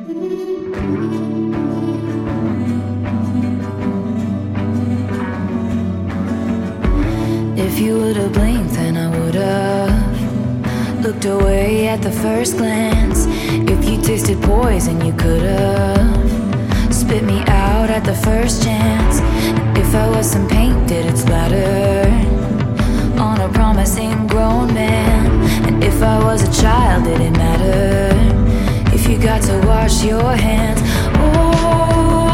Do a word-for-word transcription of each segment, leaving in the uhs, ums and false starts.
If you would've blinked, then I would've looked away at the first glance. If you tasted poison, you could've spit me out at the first chance. If I was some paint, did it splatter on a promising grown man? And if I was a child, did it matter if you got to wash your hands? Oh,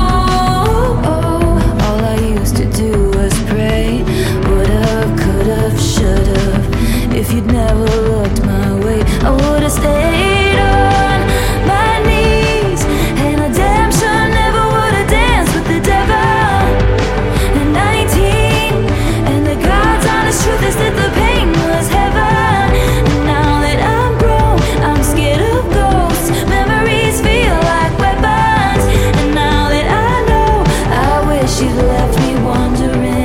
oh, all I used to do was pray. Would've, could've, should've. If you'd never looked my way, I would've stayed on my knees. And I damn sure never would've danced with the devil at nineteen. And the God's honest truth is that the pain was heaven. And now that I'm grown, I'm scared of ghosts. Memories feel like weapons. And now that I know, I wish you'd left me wondering.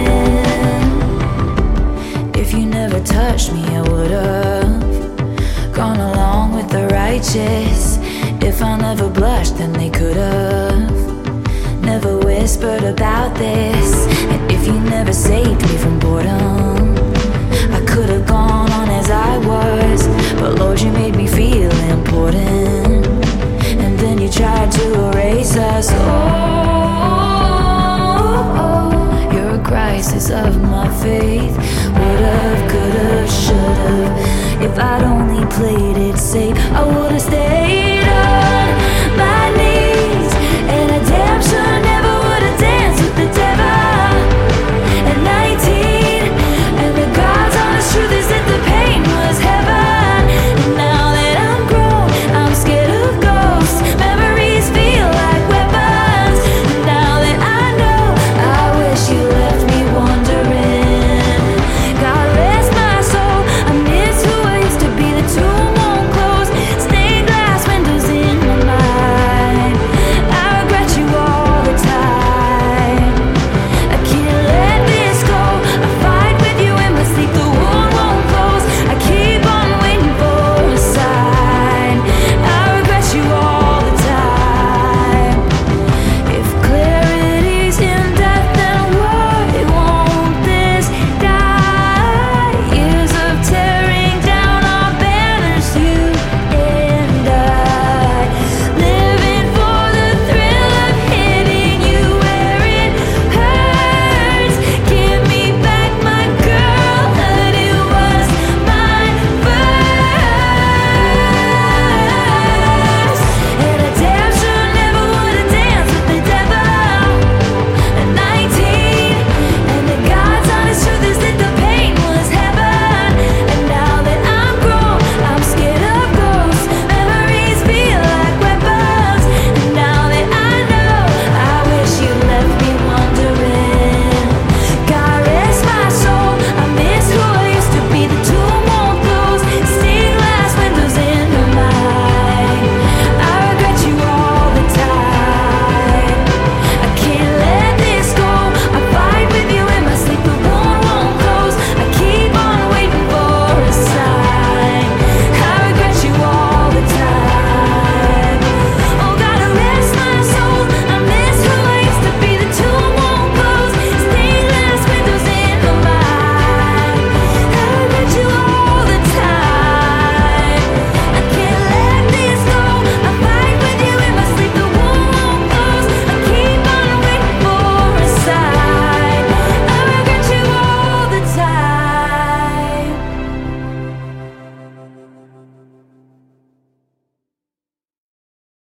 If you never touched me, I would've gone along with the righteous. If I never blushed, then they could've never whispered about this. And if you never saved me from boredom, I could've gone on as I was. But Lord, you made me feel important, and then you tried to erase us. Oh, you're a crisis of my faith. Would've, could've, should've. If I'd only played it safe, I would've stayed